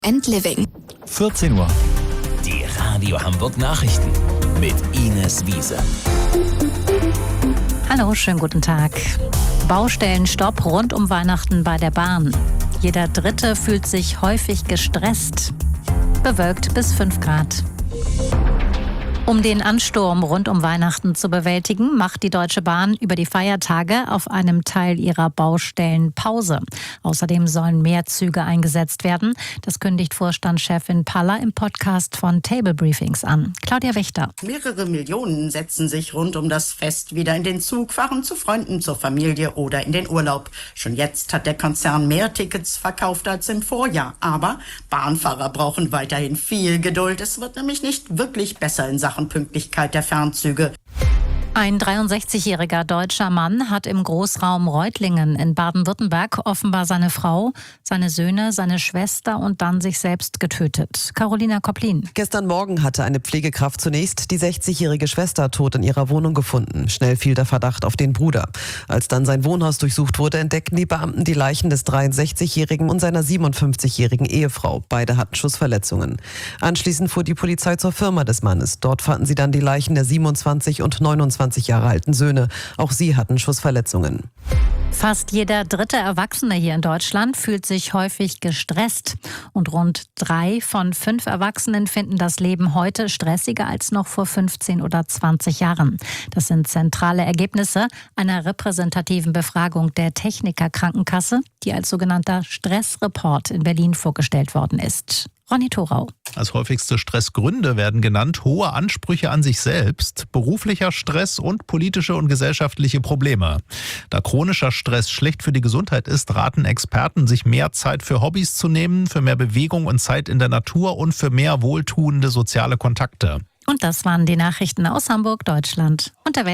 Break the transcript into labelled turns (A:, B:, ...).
A: and Living.
B: 14 Uhr.
C: Die Radio Hamburg Nachrichten mit Ines Wiese.
D: Hallo, schönen guten Tag. Baustellenstopp rund um Weihnachten bei der Bahn. Jeder Dritte fühlt sich häufig gestresst. Bewölkt bis 5 Grad. Um den Ansturm rund um Weihnachten zu bewältigen, macht die Deutsche Bahn über die Feiertage auf einem Teil ihrer Baustellen Pause. Außerdem sollen mehr Züge eingesetzt werden. Das kündigt Vorstandschefin Paller im Podcast von Table Briefings an. Claudia Wächter.
E: Mehrere Millionen setzen sich rund um das Fest wieder in den Zug, fahren zu Freunden, zur Familie oder in den Urlaub. Schon jetzt hat der Konzern mehr Tickets verkauft als im Vorjahr. Aber Bahnfahrer brauchen weiterhin viel Geduld. Es wird nämlich nicht wirklich besser in Sachen Pünktlichkeit der Fernzüge.
D: Ein 63-jähriger deutscher Mann hat im Großraum Reutlingen in Baden-Württemberg offenbar seine Frau, seine Söhne, seine Schwester und dann sich selbst getötet. Carolina Kopplin.
F: Gestern Morgen hatte eine Pflegekraft zunächst die 60-jährige Schwester tot in ihrer Wohnung gefunden. Schnell fiel der Verdacht auf den Bruder. Als dann sein Wohnhaus durchsucht wurde, entdeckten die Beamten die Leichen des 63-jährigen und seiner 57-jährigen Ehefrau. Beide hatten Schussverletzungen. Anschließend fuhr die Polizei zur Firma des Mannes. Dort fanden sie dann die Leichen der 27 und 29 Jahre alten Söhne. Auch sie hatten Schussverletzungen.
D: Fast jeder dritte Erwachsene hier in Deutschland fühlt sich häufig gestresst. Und rund 3 von 5 Erwachsenen finden das Leben heute stressiger als noch vor 15 oder 20 Jahren. Das sind zentrale Ergebnisse einer repräsentativen Befragung der Techniker Krankenkasse, die als sogenannter Stressreport in Berlin vorgestellt worden ist. Ronny Thorau.
B: Als häufigste Stressgründe werden genannt hohe Ansprüche an sich selbst, beruflicher Stress und politische und gesellschaftliche Probleme. Da chronischer Stress schlecht für die Gesundheit ist, raten Experten, sich mehr Zeit für Hobbys zu nehmen, für mehr Bewegung und Zeit in der Natur und für mehr wohltuende soziale Kontakte.
D: Und das waren die Nachrichten aus Hamburg, Deutschland und der Welt.